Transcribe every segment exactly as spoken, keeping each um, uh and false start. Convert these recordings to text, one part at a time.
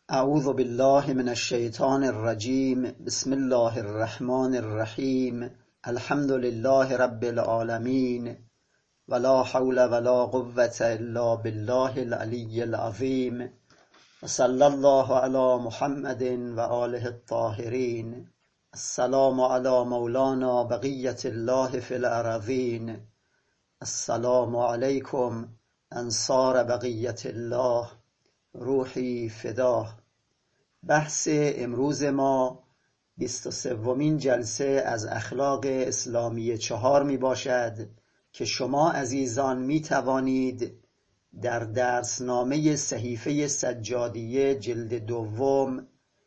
اعوذ بالله من الشیطان الرجیم. بسم الله الرحمن الرحیم. الحمد لله رب العالمین ولا حول ولا قوة الا بالله العلی العظیم و صلی الله علی محمد و آله الطاهرین. السلام علی مولانا بقیة الله فی الارضین. السلام علیکم انصار بقیة الله، روحی فداه. بحث امروز ما بیست و سومین جلسه از اخلاق اسلامی چهار می باشد که شما عزیزان می توانید در درسنامه صحیفه سجادیه جلد دوم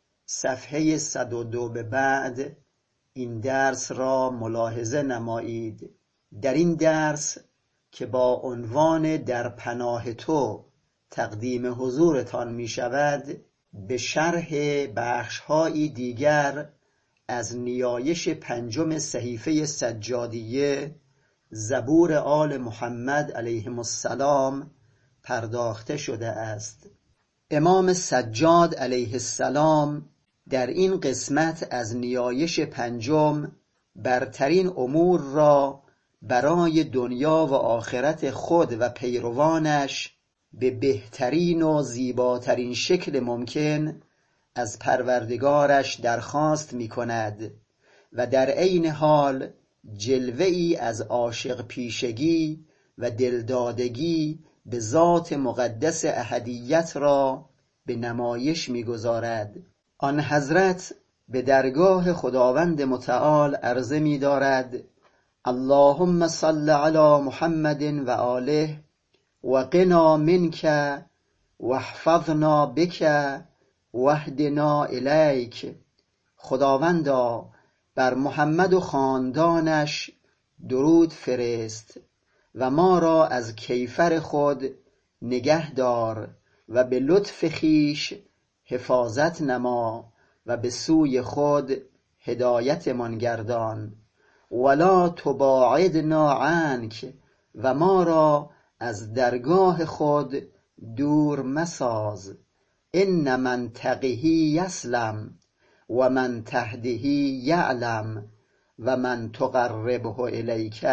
صفحه صد و دو به بعد این درس را ملاحظه نمایید. در این درس که با عنوان در پناه تو تقدیم حضورتان می شود، به شرح بخش‌هایی دیگر از نیایش پنجم صحیفه سجادیه زبور آل محمد علیهم السلام پرداخته شده است. امام سجاد علیه السلام در این قسمت از نیایش پنجم برترین امور را برای دنیا و آخرت خود و پیروانش به بهترین و زیباترین شکل ممکن از پروردگارش درخواست می کند و در عین حال جلوه ای از عاشق پیشگی و دلدادگی به ذات مقدس احدیت را به نمایش می گذارد. آن حضرت به درگاه خداوند متعال عرضه می دارد: اللهم صل علی محمد و آله و قنا منک و احفظنا بک و اهدنا الیک. خداوندا بر محمد و خاندانش درود فرست و ما را از کیفر خود نگه دار و به لطف خویش حفاظت نما و به سوی خود هدایتمان گردان. ولا تباعدنا عنک، و ما را از درگاه خود دور مساز. ان من تقیه یسلم و من تهده یعلم و من تقربه الیک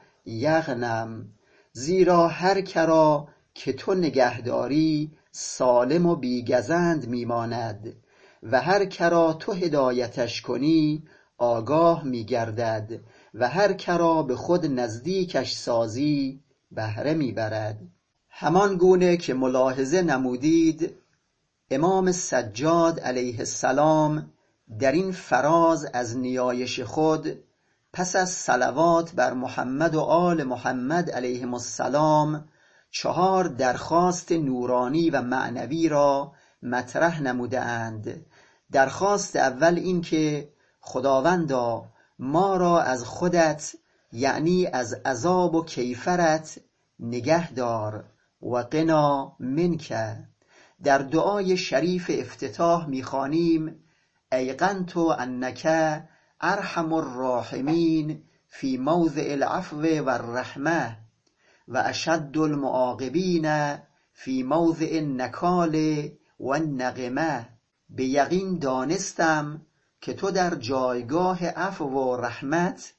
یغنم. زیرا هر کرا که تو نگهداری سالم و بیگزند میماند و هر کرا تو هدایتش کنی آگاه میگردد و هر کرا به خود نزدیکش سازی بهره میبرد. همان گونه که ملاحظه نمودید، امام سجاد علیه السلام در این فراز از نیایش خود پس از صلوات بر محمد و آل محمد علیهم السلام چهار درخواست نورانی و معنوی را مطرح نموده اند. درخواست اول این که خداوندا ما را از خودت، یعنی از عذاب و کیفرت نگه دار. و قنا منک. در دعای شریف افتتاح می‌خوانیم: ایقنت انک ارحم الراحمین فی موضع العفو و الرحمه و اشد المعاقبین فی موضع النکال و النقمه. به یقین دانستم که تو در جایگاه عفو و رحمت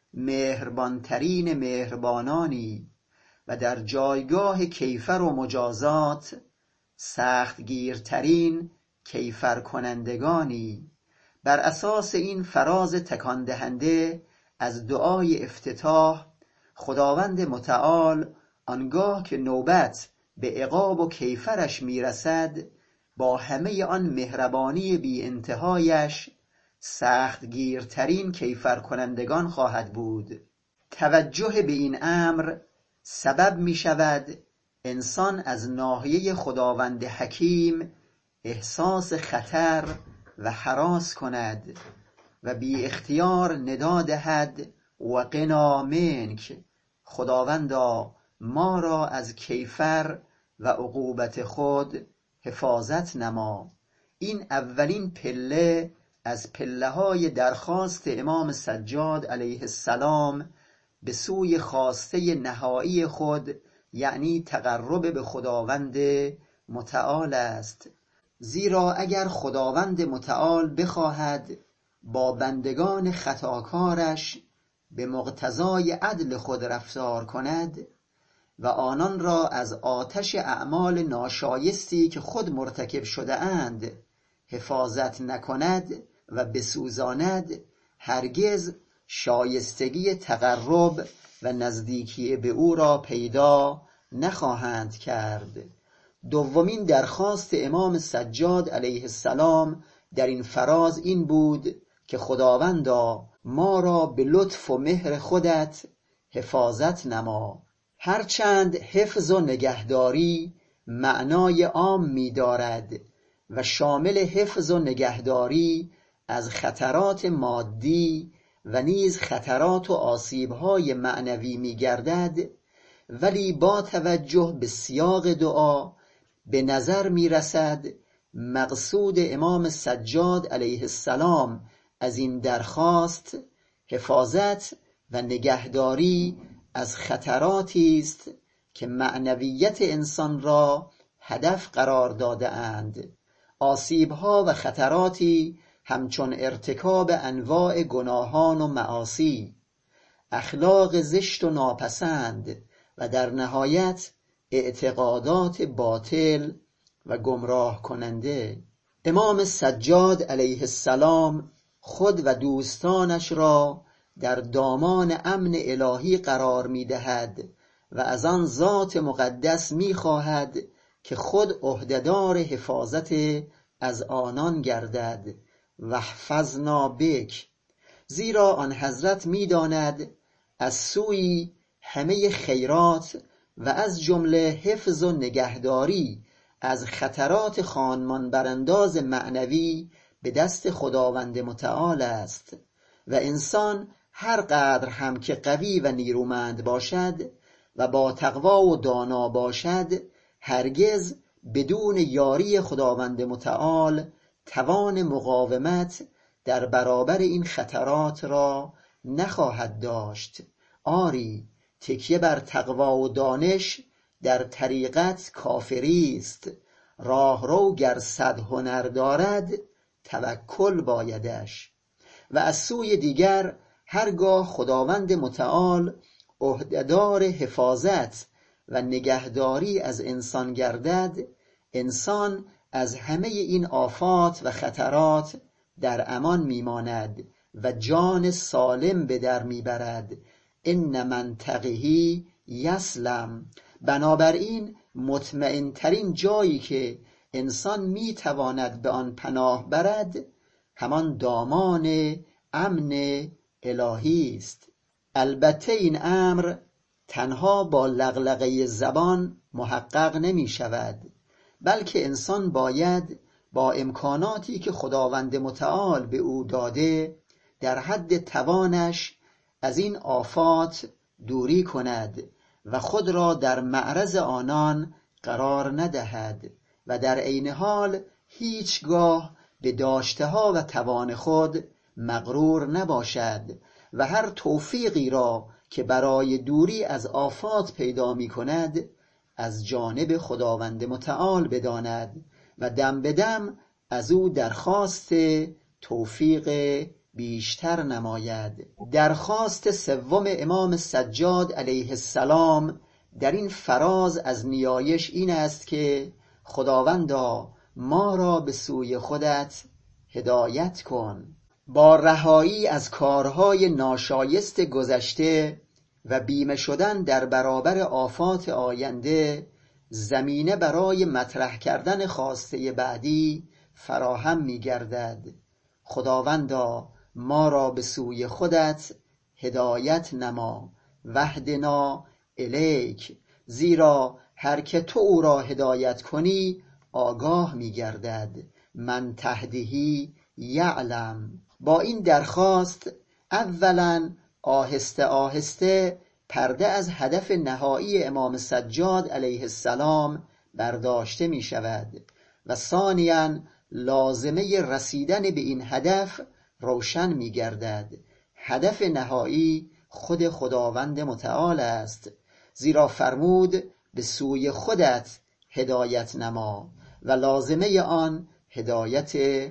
مهربانترین مهربانانی و در جایگاه کیفر و مجازات سختگیرترین کیفر کنندگانی. بر اساس این فراز تکان دهنده از دعای افتتاح، خداوند متعال آنگاه که نوبت به عقاب و کیفرش میرسد با همه آن مهربانی بی انتهایش سختگیرترین کیفر کنندگان خواهد بود. توجه به این امر سبب می شود انسان از ناحیه خداوند حکیم احساس خطر و هراس کند و بی اختیار ندا دهد: و قنا منک. خداوندا ما را از کیفر و عقوبت خود حفاظت نما. این اولین پله از پله های درخواست امام سجاد علیه السلام به سوی خواسته نهایی خود، یعنی تقرب به خداوند متعال است. زیرا اگر خداوند متعال بخواهد با بندگان خطاکارش به مقتضای عدل خود رفتار کند و آنان را از آتش اعمال ناشایستی که خود مرتکب شده اند حفاظت نکند و بسوزاند، هرگز شایستگی تقرب و نزدیکی به او را پیدا نخواهند کرد. دومین درخواست امام سجاد علیه السلام در این فراز این بود که خداوندا ما را به لطف و مهر خودت حفاظت نما. هرچند حفظ و نگهداری معنای عام می دارد و شامل حفظ و نگهداری از خطرات مادی و نیز خطرات و آسیب‌های معنوی می گردد، ولی با توجه به سیاق دعا به نظر می رسد مقصود امام سجاد علیه السلام از این درخواست حفاظت و نگهداری از خطراتی است که معنویت انسان را هدف قرار داده اند. آسیب‌ها و خطراتی همچون ارتکاب انواع گناهان و معاصی، اخلاق زشت و ناپسند و در نهایت اعتقادات باطل و گمراه کننده. امام سجاد علیه السلام خود و دوستانش را در دامان امن الهی قرار می دهد و از آن ذات مقدس می خواهد که خود عهده‌دار حفاظت از آنان گردد. واحفظنا بک، زیرا آن حضرت می داند از سوی همه خیرات و از جمله حفظ و نگهداری از خطرات خانمان برانداز معنوی به دست خداوند متعال است و انسان هر قدر هم که قوی و نیرومند باشد و با تقوا و دانا باشد، هرگز بدون یاری خداوند متعال توان مقاومت در برابر این خطرات را نخواهد داشت. آری، تکیه بر تقوا و دانش در طریقت کافری است. راهرو گر صد هنر دارد توکل بایدش. و از سوی دیگر هرگاه خداوند متعال عهده‌دار حفاظت و نگهداری از انسان گردد، انسان از همه این آفات و خطرات در امان میماند و جان سالم به در میبرد. ان من تقیه یسلم. بنابراین مطمئن ترین جایی که انسان میتواند به آن پناه برد همان دامان امن الهی است. البته این امر تنها با لغلغه زبان محقق نمی شود، بلکه انسان باید با امکاناتی که خداوند متعال به او داده در حد توانش از این آفات دوری کند و خود را در معرض آنان قرار ندهد و در عین حال هیچگاه به داشته‌ها و توان خود مغرور نباشد و هر توفیقی را که برای دوری از آفات پیدا می کند از جانب خداوند متعال بداند و دم به دم از او درخواست توفیق بیشتر نماید. درخواست سوم امام سجاد علیه السلام در این فراز از نیایش این است که خداوندا ما را به سوی خودت هدایت کن. با رهایی از کارهای ناشایست گذشته و بیمه شدن در برابر آفات آینده، زمینه برای مطرح کردن خواسته بعدی فراهم می گردد. خداوندا ما را به سوی خودت هدایت نما. وحدنا الیک، زیرا هر که تو او را هدایت کنی آگاه می گردد. من تهدیه یعلم. با این درخواست اولا آهسته آهسته پرده از هدف نهایی امام سجاد علیه السلام برداشته می شود و ثانیاً لازمه رسیدن به این هدف روشن می گردد. هدف نهایی خود خداوند متعال است، زیرا فرمود به سوی خودت هدایت نما و لازمه آن هدایت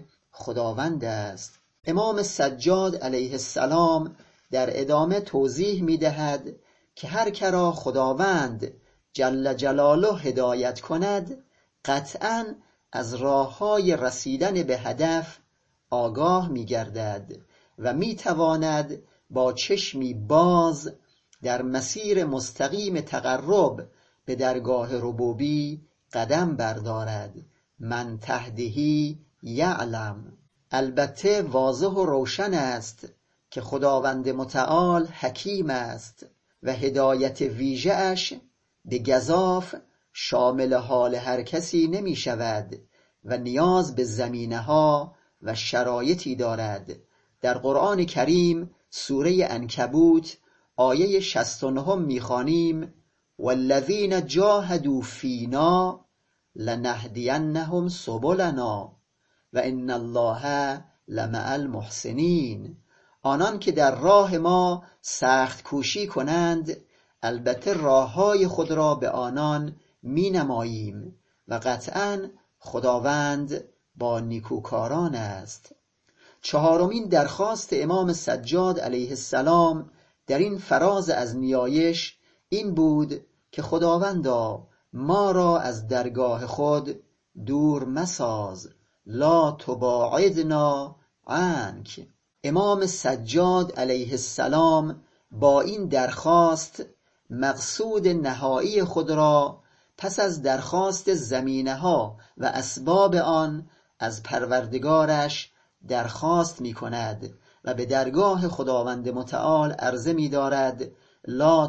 خداوند است. امام سجاد علیه السلام در ادامه توضیح می‌دهد که هر که را خداوند جل جلاله هدایت کند قطعاً از راه‌های رسیدن به هدف آگاه می‌گردد و می‌تواند با چشمی باز در مسیر مستقیم تقرب به درگاه ربوبی قدم بردارد. من تهدیه یعلم. البته واضح و روشن است که خداوند متعال حکیم است و هدایت ویژه اش به گزاف شامل حال هر کسی نمی شود و نیاز به زمینه ها و شرایطی دارد. در قرآن کریم سوره عنکبوت آیه شصت و نه می‌خوانیم والذین جاهدوا فینا لنهدینهم سبلنا و ان الله لمع المحسنین. آنان که در راه ما سخت کوشی کنند البته راههای خود را به آنان می نماییم و قطعاً خداوند با نیکوکاران است. چهارمین درخواست امام سجاد علیه السلام در این فراز از نیایش این بود که خداوندا ما را از درگاه خود دور مساز، لا تباعدنا عنک. امام سجاد علیه السلام با این درخواست مقصود نهایی خود را پس از درخواست زمینه ها و اسباب آن از پروردگارش درخواست می کند و به درگاه خداوند متعال عرضه می دارد لا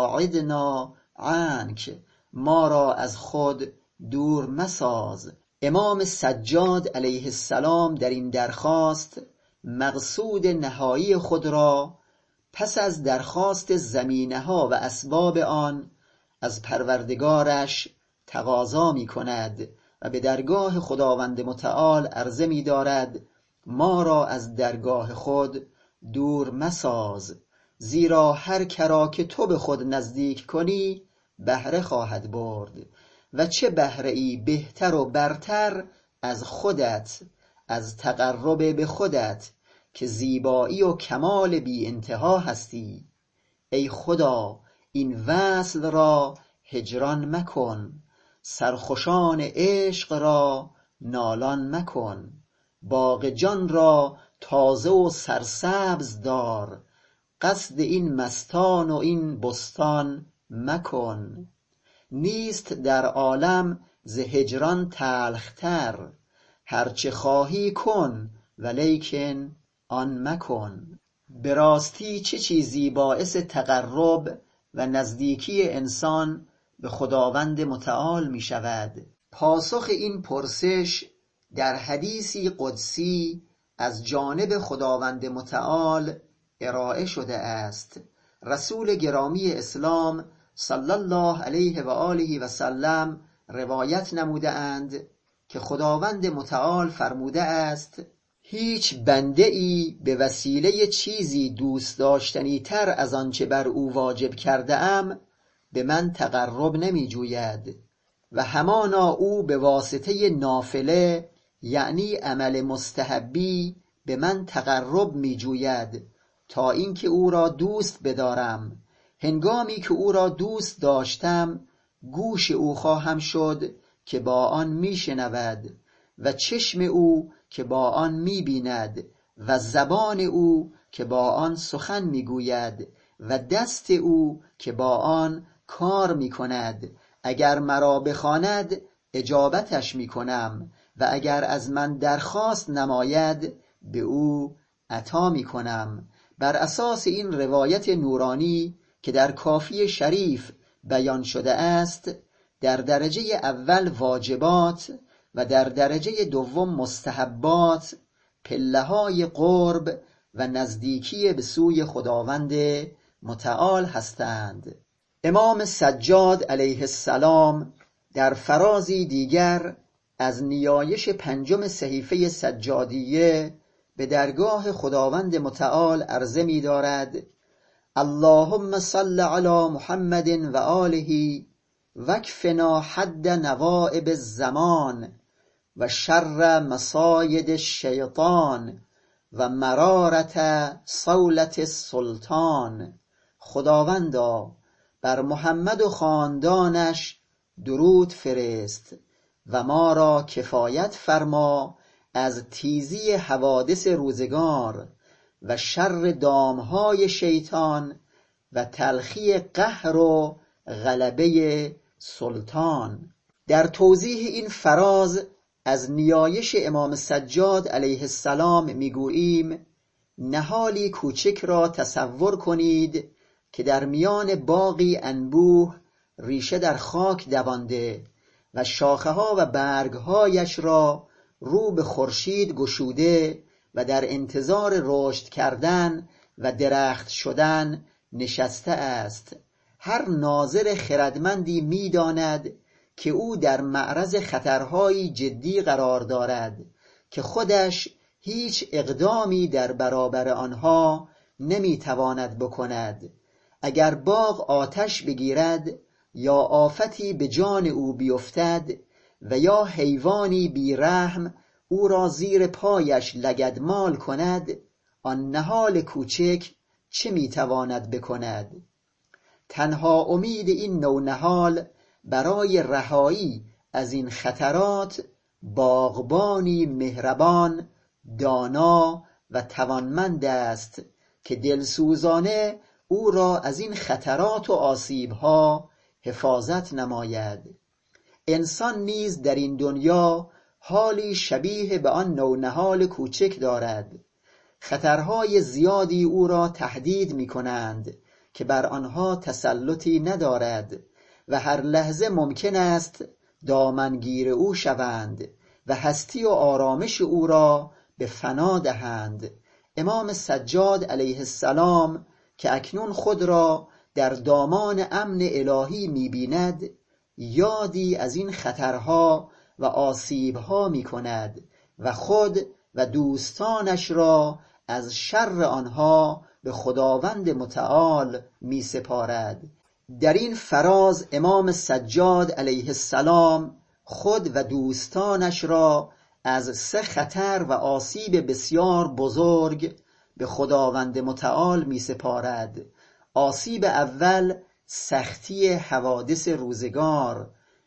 تباعدنا عنک، ما را از خود دور مساز. امام سجاد علیه السلام در این درخواست مقصود نهایی خود را پس از درخواست زمینه ها و اسباب آن از پروردگارش تقاضا می کند و به درگاه خداوند متعال عرضه می دارد ما را از درگاه خود دور مساز، زیرا هر کرا که تو به خود نزدیک کنی بهره خواهد برد و چه بهره ای بهتر و برتر از خودت، از تقرب به خودت که زیبایی و کمال بی انتها هستی. ای خدا این وصل را هجران مکن، سرخوشان عشق را نالان مکن، باغ جان را تازه و سرسبز دار، قصد این مستان و این بستان مکن. نیست در عالم ز هجران تلختر، هرچه خواهی کن ولیکن آن مکن. به راستی چه چیزی باعث تقرب و نزدیکی انسان به خداوند متعال می شود؟ پاسخ این پرسش در حدیثی قدسی از جانب خداوند متعال ارائه شده است. رسول گرامی اسلام صلی الله علیه و آله و سلم روایت نموده اند که خداوند متعال فرموده است هیچ بنده ای به وسیله چیزی دوست داشتنی تر از آنچه بر او واجب کرده ام به من تقرب نمی جوید و همانا او به واسطه نافله یعنی عمل مستحبی به من تقرب می جوید تا اینکه او را دوست بدارم. هنگامی که او را دوست داشتم گوش او خواهم شد که با آن می شنود و چشم او که با آن می بیند و زبان او که با آن سخن می گوید و دست او که با آن کار می کند. اگر مرا بخواند اجابتش می کنم و اگر از من درخواست نماید به او عطا می کنم. بر اساس این روایت نورانی که در کافی شریف بیان شده است در درجه اول واجبات و در درجه دوم مستحبات پله‌های قرب و نزدیکی به سوی خداوند متعال هستند. امام سجاد علیه السلام در فرازی دیگر از نیایش پنجم صحیفه سجادیه به درگاه خداوند متعال عرضه می دارد اللهم صل علی محمد و آله وکفنا حد نوائب الزمان و شر مصاید الشیطان و مرارت صولت السلطان. خداوندا بر محمد و خاندانش درود فرست و ما را کفایت فرما از تیزی حوادث روزگار و شر دامهای شیطان و تلخی قهر و غلبه سلطان. در توضیح این فراز از نیایش امام سجاد علیه السلام میگوییم: نهالی کوچک را تصور کنید که در میان باغی انبوه ریشه در خاک دوانده و شاخه‌ها و برگ‌هایش را رو به خورشید گشوده و در انتظار رشد کردن و درخت شدن نشسته است. هر ناظر خردمندی می‌داند که او در معرض خطرهایی جدی قرار دارد که خودش هیچ اقدامی در برابر آنها نمی‌تواند بکند. اگر باغ آتش بگیرد یا آفتی به جان او بیفتد و یا حیوانی بیرحم او را زیر پایش لگدمال کند، آن نهال کوچک چه میتواند بکند؟ تنها امید این نونهال برای رهایی از این خطرات باغبانی مهربان، دانا و توانمند است که دلسوزانه او را از این خطرات و آسیبها حفاظت نماید. انسان نیز در این دنیا حالی شبیه به آن نونهال کوچک دارد. خطرهای زیادی او را تهدید می کنند که بر آنها تسلطی ندارد و هر لحظه ممکن است دامنگیر او شوند و هستی و آرامش او را به فنا دهند. امام سجاد علیه السلام که اکنون خود را در دامان امن الهی می‌بیند، یادی از این خطرها و آسیبها می‌کند و خود و دوستانش را از شر آنها به خداوند متعال می‌سپارد. در این فراز امام سجاد علیه السلام خود و دوستانش را از سه خطر و آسیب بسیار بزرگ به خداوند متعال می سپارد. آسیب اول سختی حوادث روزگار،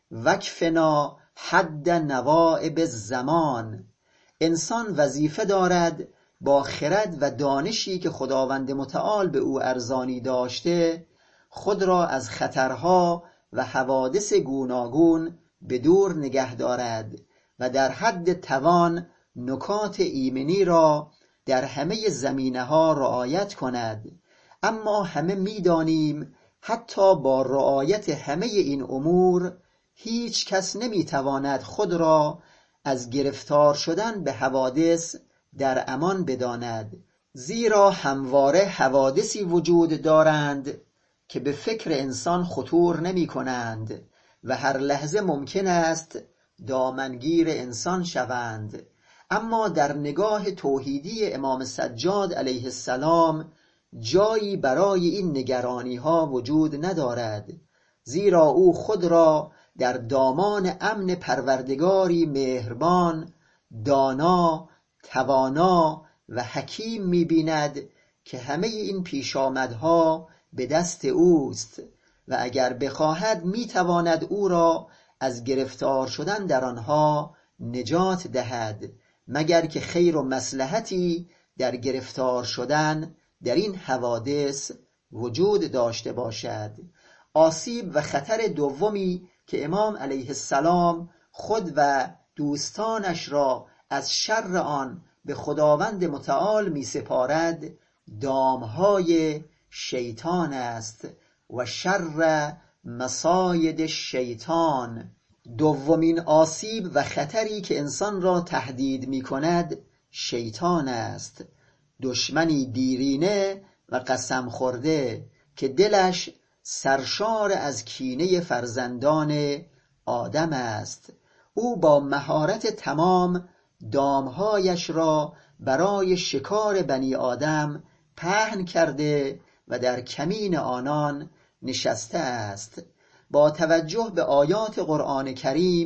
وکفنا حد نوائب الزمان. انسان وظیفه دارد با خرد و دانشی که خداوند متعال به او ارزانی داشته خود را از خطرها و حوادث گوناگون به دور نگه دارد و در حد توان نکات ایمنی را در همه زمینه‌ها رعایت کند. اما همه می‌دانیم حتی با رعایت همه این امور هیچ کس نمی‌تواند خود را از گرفتار شدن به حوادث در امان بداند، زیرا همواره حوادثی وجود دارند که به فکر انسان خطور نمی کنند و هر لحظه ممکن است دامنگیر انسان شوند. اما در نگاه توحیدی امام سجاد علیه السلام جایی برای این نگرانی ها وجود ندارد، زیرا او خود را در دامان امن پروردگاری مهربان، دانا، توانا و حکیم می بیند که همه این پیشامدها به دست اوست و اگر بخواهد می تواند او را از گرفتار شدن در آنها نجات دهد، مگر که خیر و مصلحتی در گرفتار شدن در این حوادث وجود داشته باشد. آسیب و خطر دومی که امام علیه السلام خود و دوستانش را از شر آن به خداوند متعال می سپارد دامهای شیطان است و شر مصاید شیطان. دومین آسیب و خطری که انسان را تهدید می کند شیطان است، دشمنی دیرینه و قسم خورده که دلش سرشار از کینه فرزندان آدم است. او با مهارت تمام دامهایش را برای شکار بنی آدم پهن کرده و در کمین آنان نشسته است. با توجه به آیات قرآن کریم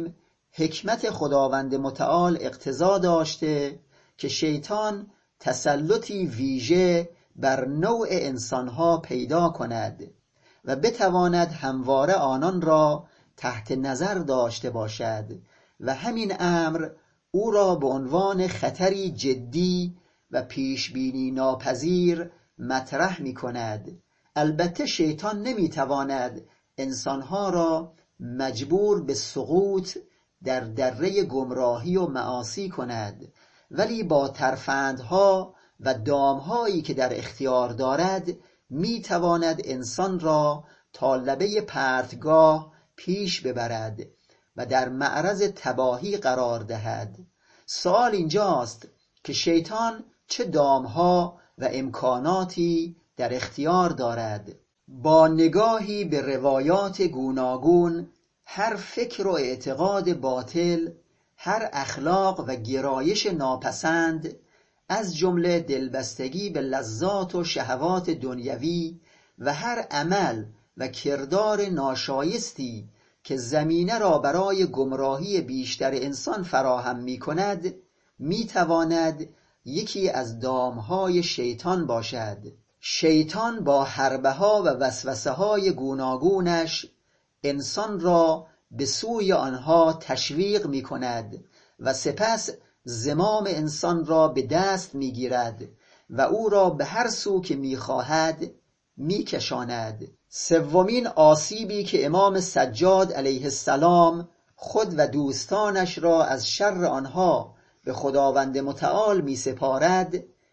حکمت خداوند متعال اقتضا داشته که شیطان تسلطی ویژه بر نوع انسانها پیدا کند و بتواند همواره آنان را تحت نظر داشته باشد و همین امر او را به عنوان خطری جدی و پیشبینی ناپذیر مطرح می کند. البته شیطان نمی تواند انسانها را مجبور به سقوط در دره گمراهی و معاصی کند، ولی با ترفندها و دامهایی که در اختیار دارد می تواند انسان را تا لبه پرتگاه پیش ببرد و در معرض تباهی قرار دهد. سوال اینجاست که شیطان چه دامها و امکاناتی در اختیار دارد. با نگاهی به روایات گوناگون، هر فکر و اعتقاد باطل، هر اخلاق و گرایش ناپسند، از جمله دلبستگی به لذات و شهوات دنیوی و هر عمل و کردار ناشایستی که زمینه را برای گمراهی بیشتر انسان فراهم می کند، می تواند یکی از دامهای شیطان باشد. شیطان با حربه ها و وسوسه های گوناگونش انسان را به سوی آنها تشویق می کند و سپس زمام انسان را به دست می گیرد و او را به هر سو که می خواهد می کشاند. سومین آسیبی که امام سجاد علیه السلام خود و دوستانش را از شر آنها به خداوند متعال می سپارد،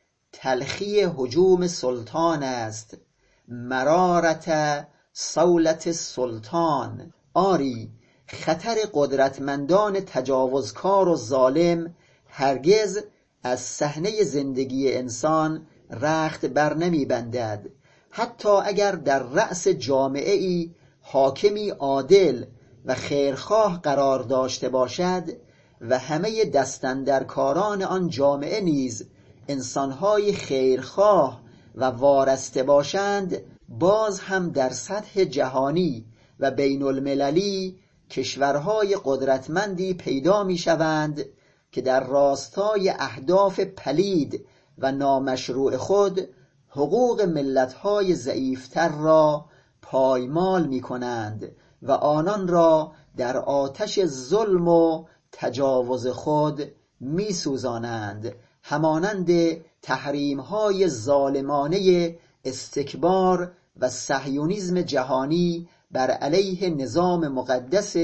تلخی هجوم سلطان است. مرارت صولت سلطان. آری، خطر قدرتمندان تجاوزکار و ظالم هرگز از صحنه زندگی انسان رخت بر نمی بندد. حتی اگر در رأس جامعه ای حاکمی عادل و خیرخواه قرار داشته باشد و همه دستاندرکاران آن جامعه نیز انسانهای خیرخواه و وارسته باشند، باز هم در سطح جهانی و بین المللی کشورهای قدرتمندی پیدا می شوند که در راستای اهداف پلید و نامشروع خود حقوق ملتهای ضعیفتر را پایمال می کنند و آنان را در آتش ظلم و تجاوز خود می سوزانند، همانند تحریم‌های ظالمانه استکبار و صهیونیسم جهانی بر علیه نظام مقدس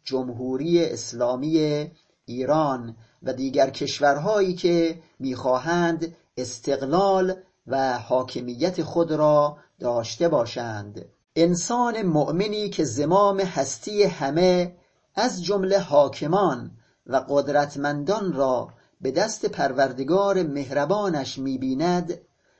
جمهوری اسلامی ایران و دیگر کشورهایی که می‌خواهند استقلال و حاکمیت خود را داشته باشند. انسان مؤمنی که زمام هستی همه از جمله حاکمان و قدرتمندان را به دست پروردگار مهربانش می‌بیند،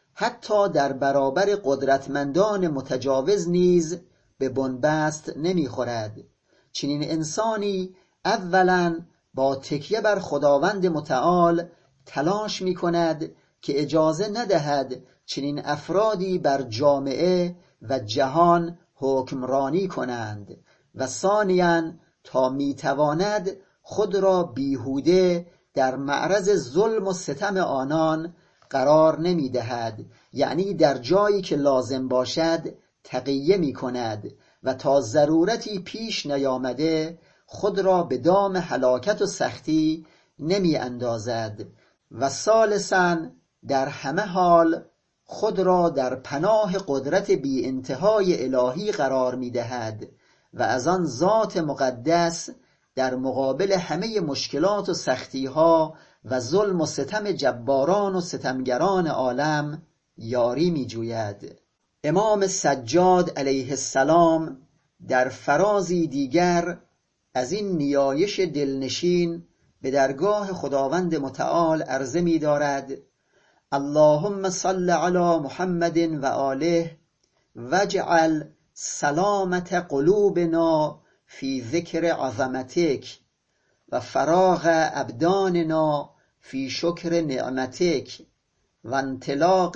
حتی در برابر قدرتمندان متجاوز نیز به بنبست نمی‌خورد. چنین انسانی اولاً با تکیه بر خداوند متعال تلاش می‌کند که اجازه ندهد چنین افرادی بر جامعه و جهان حکمرانی کنند و ثانیاً تا می‌تواند خود را بیهوده در معرض ظلم و ستم آنان قرار نمی دهد، یعنی در جایی که لازم باشد تقیه می کند و تا ضرورتی پیش نیامده خود را به دام هلاکت و سختی نمی اندازد و ثالثاً در همه حال خود را در پناه قدرت بی انتهای الهی قرار می دهد و از آن ذات مقدس در مقابل همه مشکلات و سختی‌ها و ظلم و ستم جباران و ستمگران عالم یاری می جوید. امام سجاد علیه السلام در فرازی دیگر از این نیایش دلنشین به درگاه خداوند متعال عرضه می دارد: اللهم صل علی محمد و آله واجعل سلامت قلوبنا فی ذکر عظمتک و فراغ ابداننا فی شکر نعمتک و انطلاق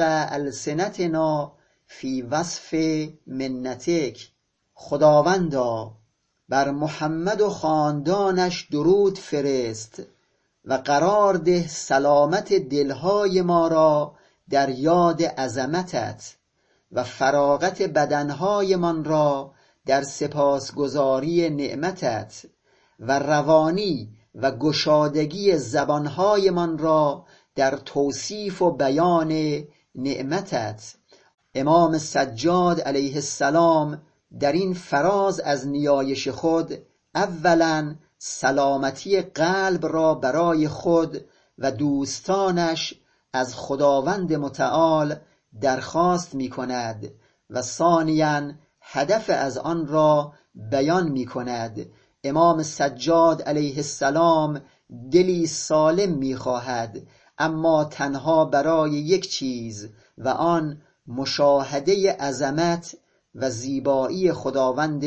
السنتنا فی وصف منتک. خداوندا بر محمد و خاندانش درود فرست و قرار ده سلامت دلهای ما را در یاد عظمتت و فراغت بدنهای من را در سپاسگزاری نعمتت و روانی و گشادگی زبانهای من را در توصیف و بیان نعمتت. امام سجاد علیه السلام در این فراز از نیایش خود اولا سلامتی قلب را برای خود و دوستانش از خداوند متعال درخواست می کند و ثانیاً هدف از آن را بیان می کند. امام سجاد علیه السلام دلی سالم می خواهد، اما تنها برای یک چیز و آن مشاهده عظمت و زیبایی خداوند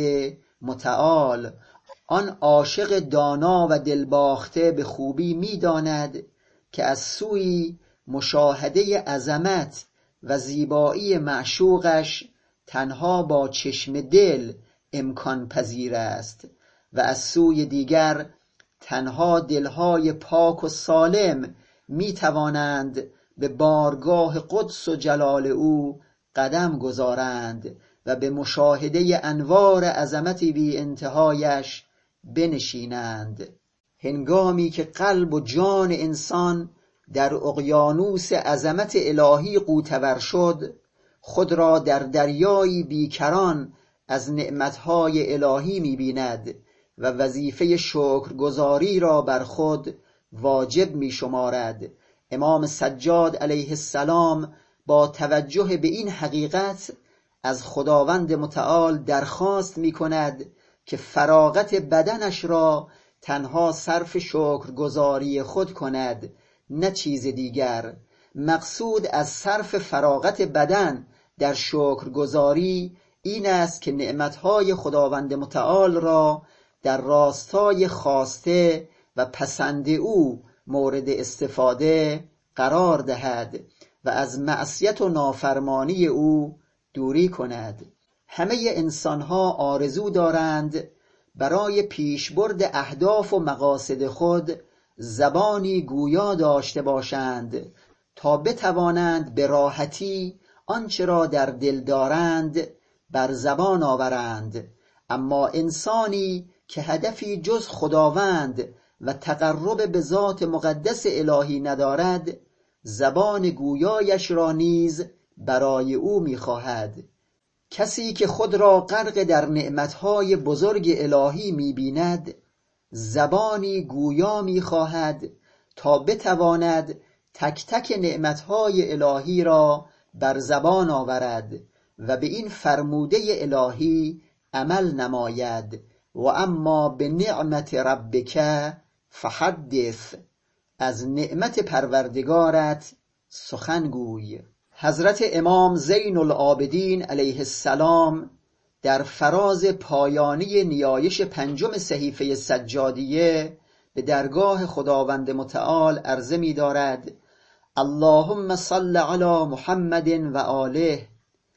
متعال. آن عاشق دانا و دلباخته به خوبی می داند که از سوی مشاهده عظمت و زیبایی معشوقش تنها با چشم دل امکان پذیر است و از سوی دیگر تنها دلهای پاک و سالم می توانند به بارگاه قدس و جلال او قدم گذارند و به مشاهده انوار عظمت بی انتهایش بنشینند. هنگامی که قلب و جان انسان در اقیانوس عظمت الهی غوطه‌ور شد، خود را در دریایی بیکران از نعمتهای الهی می‌بیند و وظیفه شکرگزاری را بر خود واجب می‌شمارد. امام سجاد علیه السلام با توجه به این حقیقت از خداوند متعال درخواست می‌کند که فراغت بدنش را تنها صرف شکرگزاری خود کند، نه چیز دیگر. مقصود از صرف فراغت بدن در شکرگزاری این است که نعمتهای خداوند متعال را در راستای خواسته و پسند او مورد استفاده قرار دهد و از معصیت و نافرمانی او دوری کند. همه انسانها آرزو دارند برای پیشبرد اهداف و مقاصد خود زبانی گویا داشته باشند تا بتوانند به راحتی آنچه را در دل دارند بر زبان آورند. اما انسانی که هدفی جز خداوند و تقرب به ذات مقدس الهی ندارد، زبان گویایش را نیز برای او می‌خواهد. کسی که خود را غرق در نعمتهای بزرگ الهی می‌بیند، زبانی گویا می‌خواهد تا بتواند تک تک نعمتهای الهی را بر زبان آورد و به این فرموده الهی عمل نماید. و اما به نعمت ربک فحدث، از نعمت پروردگارت سخن گوی. حضرت امام زین العابدین علیه السلام در فراز پایانی نیایش پنجم صحیفه سجادیه به درگاه خداوند متعال عرضه می دارد: اللهم صل علی محمد و آله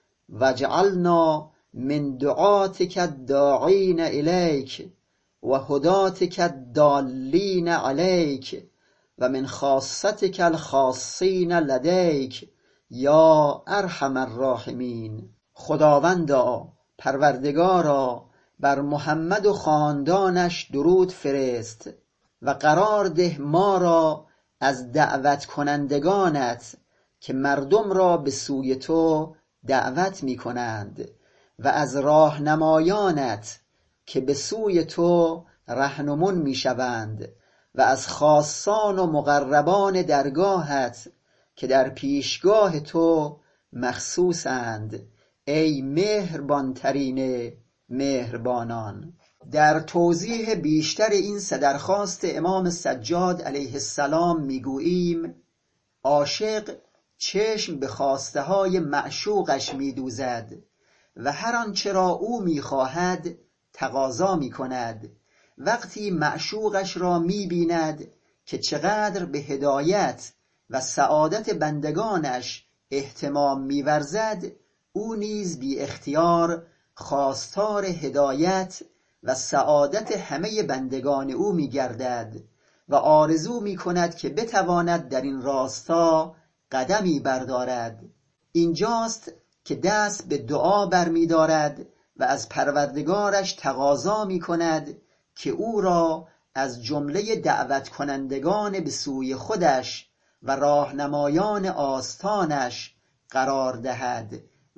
واجعلنا من دعاتک الداعین الیک و هداتک الضالین علیک و من خاصتک الخاصین لدیک یا ارحم الراحمین. خداوندا، پروردگارا، بر محمد و خاندانش درود فرست و قرار ده ما را از دعوت کنندگانت که مردم را به سوی تو دعوت می کنند و از راهنمایانت که به سوی تو رهنمون می شوند و از خاصان و مقربان درگاهت که در پیشگاه تو مخصوصند، ای مهربان ترین مهربانان. در توضیح بیشتر این سه درخواست امام سجاد علیه السلام میگوییم: عاشق چشم به خواسته های معشوقش میدوزد و هر آنچه را او میخواهد تقاضا میکند. وقتی معشوقش را میبیند که چقدر به هدایت و سعادت بندگانش اهتمام می‌ورزد، او نیز بی اختیار خواستار هدایت و سعادت همه بندگان او می‌گردد و آرزو می‌کند که بتواند در این راستا قدمی بردارد. اینجاست که دست به دعا برمی‌دارد و از پروردگارش تقاضا می‌کند که او را از جمله دعوت کنندگان به سوی خودش و راهنمایان آستانش قرار دهد.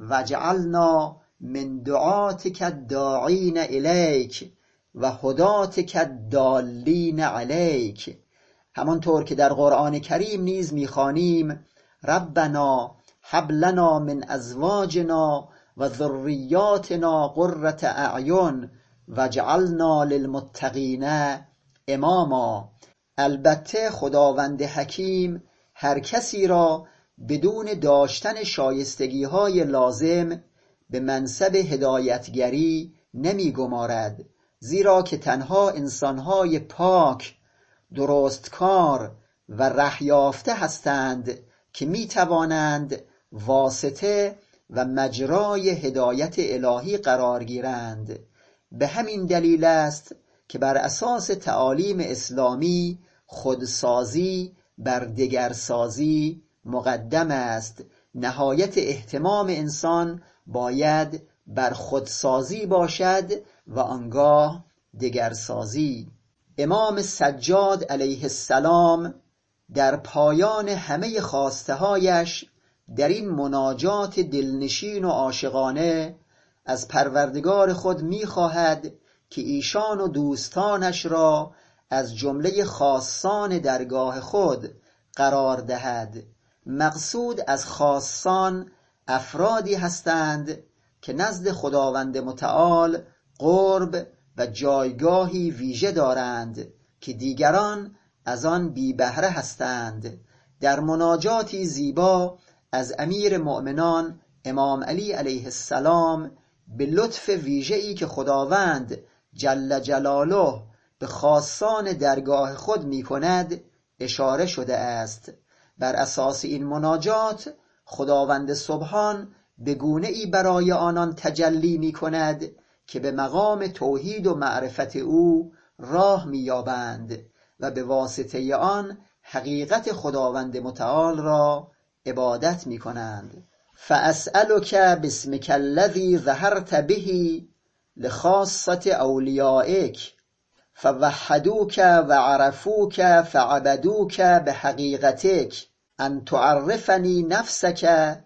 وجعلنا من دعاتک الداعین الیک و هداتک الضالین علیک. همانطور که در قرآن کریم نیز می‌خوانیم ربنا هب لنا من ازواجنا و ذریاتنا قرة اعین وجعلنا للمتقین اماما. البته خداوند حکیم هر کسی را بدون داشتن شایستگی های لازم به منصب هدایتگری نمی گمارد، زیرا که تنها انسانهای پاک، درستکار و ره یافته هستند که می توانند واسطه و مجرای هدایت الهی قرار گیرند. به همین دلیل است که بر اساس تعالیم اسلامی خودسازی بر دگرسازی مقدم است. نهایت اهتمام انسان باید بر خودسازی باشد و آنگاه دگرسازی. امام سجاد علیه السلام در پایان همه خواسته هایش در این مناجات دلنشین و عاشقانه از پروردگار خود می‌خواهد که ایشان و دوستانش را از جمله خاصان درگاه خود قرار دهد. مقصود از خاصان افرادی هستند که نزد خداوند متعال قرب و جایگاهی ویژه دارند که دیگران از آن بی بهره هستند. در مناجاتی زیبا از امیر مؤمنان امام علی علیه السلام به لطف ویژه‌ای که خداوند جل جلاله به خاصان درگاه خود می کند اشاره شده است. بر اساس این مناجات خداوند سبحان به گونه‌ای برای آنان تجلی می کند که به مقام توحید و معرفت او راه می یابند و به واسطه آن حقیقت خداوند متعال را عبادت می کنند. فاسألک باسمک الذی ظهرت به لخاصة اولیائک فوحدوک و عرفوک فعبدوک بحقیقتک ان تعرفنی نفسک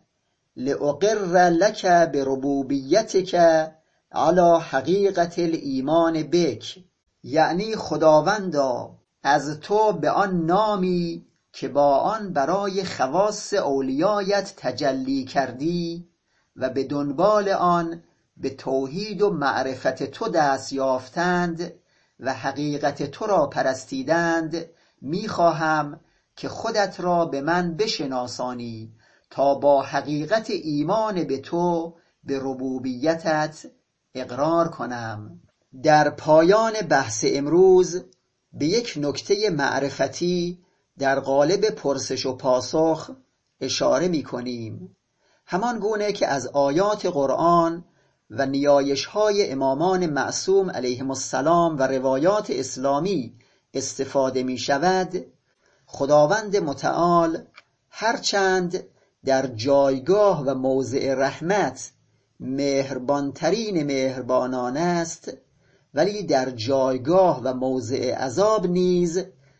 لاقر لک بربوبیتک علی حقیقت الایمان بک. یعنی خداوندا از تو به آن نامی که با آن برای خواص اولیایت تجلی کردی و به دنبال آن به توحید و معرفت تو دست یافتند و حقیقت تو را پرستیدند، میخواهم که خودت را به من بشناسانی تا با حقیقت ایمان به تو به ربوبیتت اقرار کنم. در پایان بحث امروز به یک نکته معرفتی در قالب پرسش و پاسخ اشاره می کنیم. همان گونه که از آیات قرآن و نیایش های امامان معصوم علیهم السلام و روایات اسلامی استفاده می شود، خداوند متعال هرچند در جایگاه و موضع رحمت مهربانترین مهربانان است، ولی در جایگاه و موضع عذاب نیز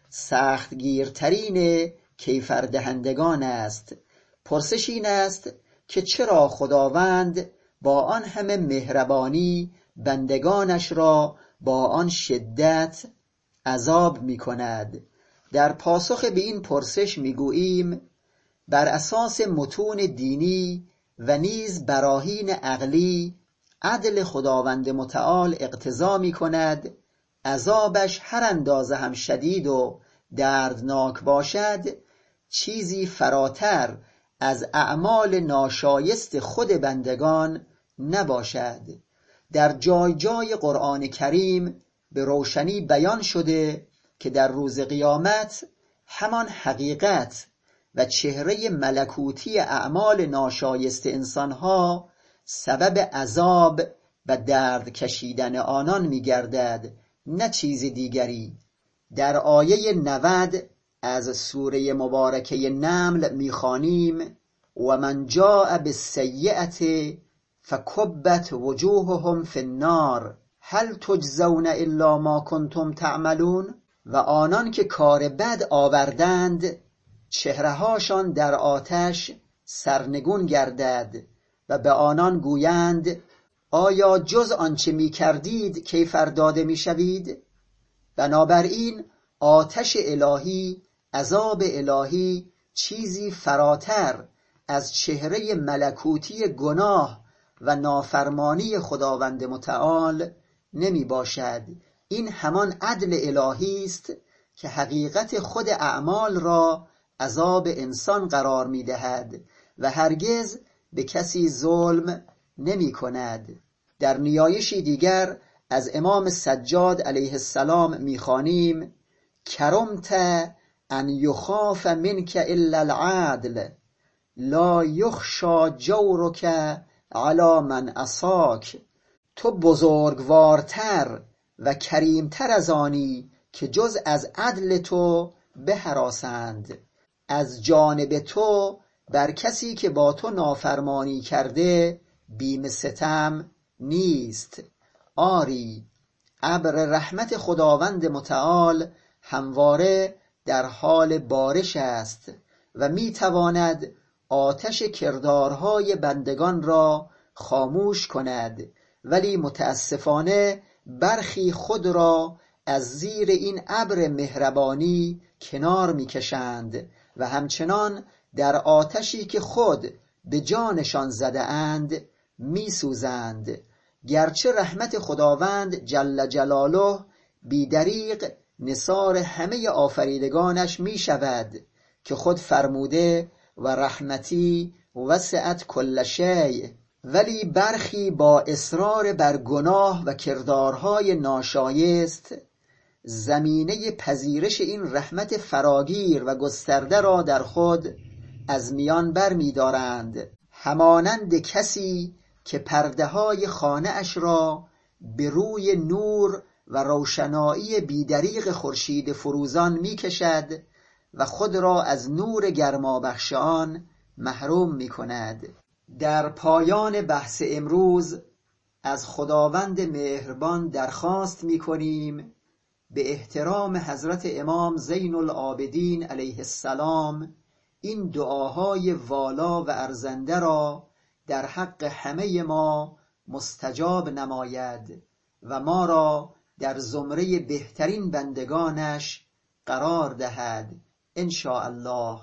سختگیرترین کیفردهندگان است. پرسش این است که چرا خداوند با آن همه مهربانی بندگانش را با آن شدت عذاب می کند؟ در پاسخ به این پرسش می گوییم بر اساس متون دینی و نیز براهین عقلی عدل خداوند متعال اقتضا می کند عذابش هر اندازه هم شدید و دردناک باشد چیزی فراتر از اعمال ناشایست خود بندگان نباشد. در جای جای قرآن کریم به روشنی بیان شده که در روز قیامت همان حقیقت و چهره ملکوتی اعمال ناشایست انسانها سبب عذاب و درد کشیدن آنان می‌گردد، نه چیز دیگری. در آیه نود از سوره مبارکه نمل می‌خوانیم: و من جاء بالسیئة فکبت وجوههم فی النار هل تجزون الا ما کنتم تعملون. و آنان که کار بد آوردند چهرهاشان در آتش سرنگون گردد و به آنان گویند آیا جز آنچه می کردید کیفر داده می شوید؟ بنابراین آتش الهی، عذاب الهی چیزی فراتر از چهره ملکوتی گناه و نافرمانی خداوند متعال نمی باشد. این همان عدل الهی است که حقیقت خود اعمال را عذاب انسان قرار می دهد و هرگز به کسی ظلم نمی کند. در نیایشی دیگر از امام سجاد علیه السلام می خوانیم: کرمت ان یخاف منک الا العدل لا یخشی جورک علی من عصاک. تو بزرگوارتر و کریمتر از آنی که جز از عدل تو بهراسند. از جانب تو بر کسی که با تو نافرمانی کرده بیم ستم نیست. آری ابر رحمت خداوند متعال همواره در حال بارش است و می تواند آتش کردارهای بندگان را خاموش کند، ولی متاسفانه برخی خود را از زیر این ابر مهربانی کنار می کشند و همچنان در آتشی که خود به جانشان زده اند می سوزند. گرچه رحمت خداوند جل جلاله بیدریغ نثار همه آفریدگانش می شود که خود فرموده و رحمتی وسعت کل شیء، ولی برخی با اصرار بر گناه و کردارهای ناشایست زمینه پذیرش این رحمت فراگیر و گسترده را در خود از میان بر می دارند، همانند کسی که پرده های خانه اش را به روی نور و روشنایی بیدریغ خورشید فروزان می کشد و خود را از نور گرمابخش آن محروم می کند. در پایان بحث امروز از خداوند مهربان درخواست می کنیم به احترام حضرت امام زین العابدین علیه السلام این دعاهای والا و ارزنده را در حق همه ما مستجاب نماید و ما را در زمره بهترین بندگانش قرار دهد ان شاء الله.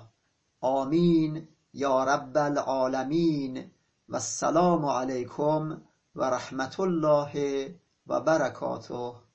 آمین یا رب العالمین. و السلام علیکم و رحمت الله و برکاته.